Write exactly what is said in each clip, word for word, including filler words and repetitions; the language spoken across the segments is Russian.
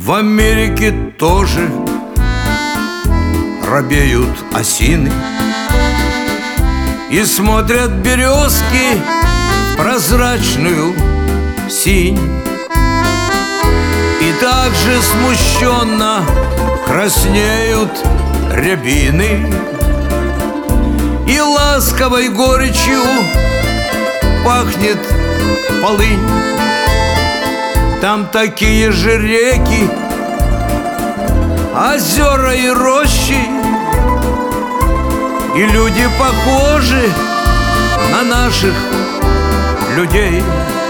В Америке тоже робеют осины и смотрят березки в прозрачную синь. И так же смущенно краснеют рябины, и ласковой горечью пахнет полынь. Там такие же реки, озера и рощи, и люди похожи на наших людей.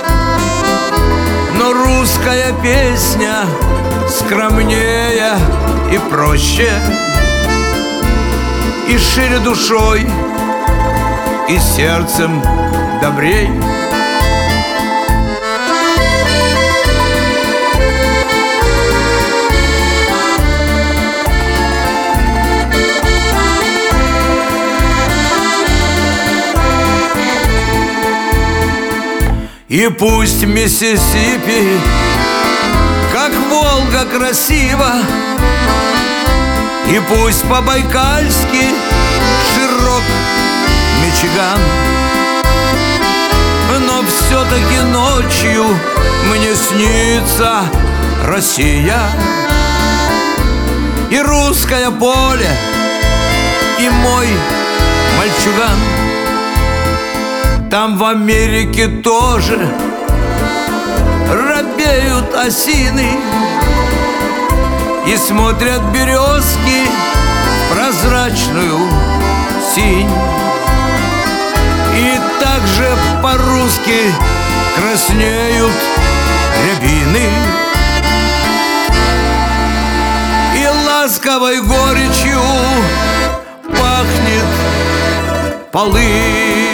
Но русская песня скромнее и проще, и шире душой, и сердцем добрей. И пусть Миссисипи, как Волга, красиво, и пусть по-байкальски широк Мичиган, но все-таки ночью мне снится Россия, и русское поле, и мой мальчуган. Там в Америке тоже робеют осины и смотрят березки в прозрачную синь. И также по-русски краснеют рябины, и ласковой горечью пахнет полынь.